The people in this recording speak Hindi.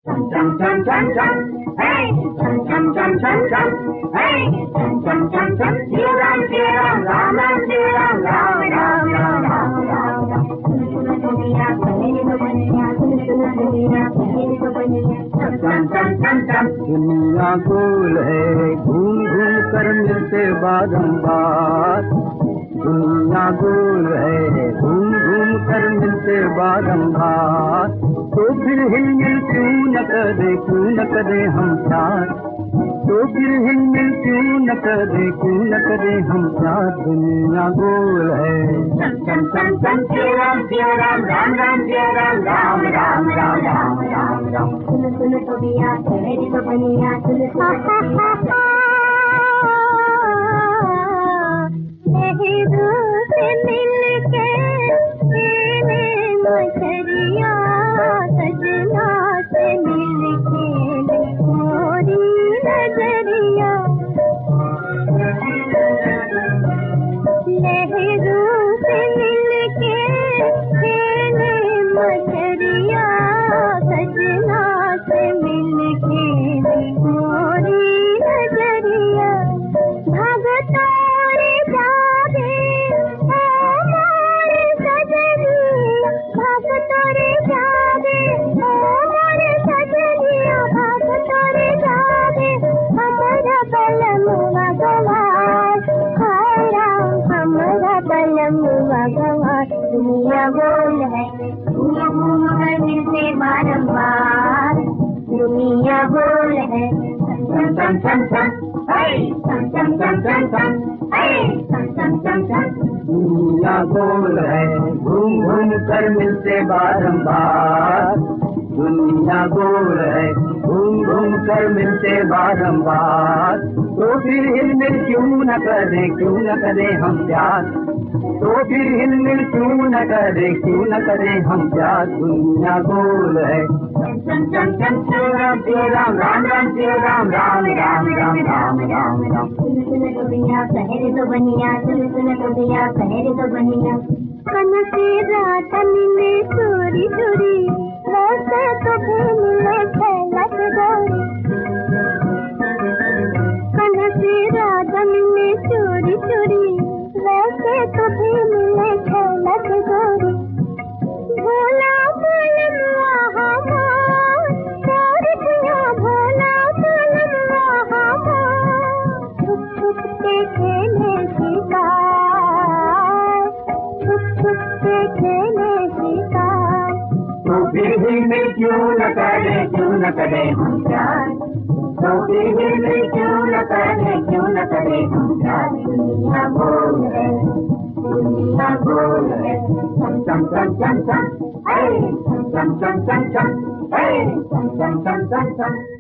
chum chum chum chum chum, hey, chum chum chum chum chum, hey, chum chum chum chum. Jai Ram, Ram Ram, Jai Ram, Ram Ram, Ram Ram, Ram Ram. Chum chum chum chum. दुनिया गोल है, घूम घूम कर मिलते बारंबार। दुनिया गोल है, घूम घूम कर मिलते बारंबार। तो फिर हिलमिल क्यों न करे हम प्यार। तो फिर हिलमिल क्यों न करे हम प्यार। दुनिया गोल है। Chum chum chum chum, Jai Ram, Ram Ram, Jai Ram, Ram Ram, Ram Ram, Ram Ram. Suno to biya, tehri to baniya, suno to Nehru से मिलके खेले मछरिया, सजना से मिलके मोरी नजरिया। नेहरू से मिलके खेले मछरिया, सजना से मिलके मोरी नजरिया। भगता दुनिया गोल है, दुनिया घूम कर मिलते बारंबार। दुनिया गोल है, chum chum chum chum, hey, chum chum chum chum chum, hey, chum chum chum chum. दुनिया गोल है, घूम घूम कर मिलते बारंबार। दुनिया गोल है, घूम घूम कर मिलते बारंबार। तो फिर हिलमिल क्यों न करे हम प्यार। तो फिर हिलमिल क्यों न करे हम प्यार। दुनिया गोल है। Chum chum chum, Jai Ram, Ram Ram, Jai Ram, Ram Ram, Ram Ram, Ram Ram. Suno to biya, tehri to baniya, suno to biya, tehri to baniya. Kanse रातन में चोरी चोरी, वैसे तो भी मिले खेलत गोरी। कनसे रातन में चोरी चोरी, वैसे तो भी मिले खेलत गोरी। भोला मालूम हमार, चोरी किया भोला मालूम हमार। छुप छुप के खेले शिकार, छुप छुप के खेले शिकार। तो फिर हिलमिल क्यों न करे हम प्यार। तो फिर हिलमिल क्यों न करे हम प्यार। दुनिया गोल है, दुनिया गोल है। चम चम चम चम चम, hey, chum chum chum chum chum, hey, chum chum chum chum chum.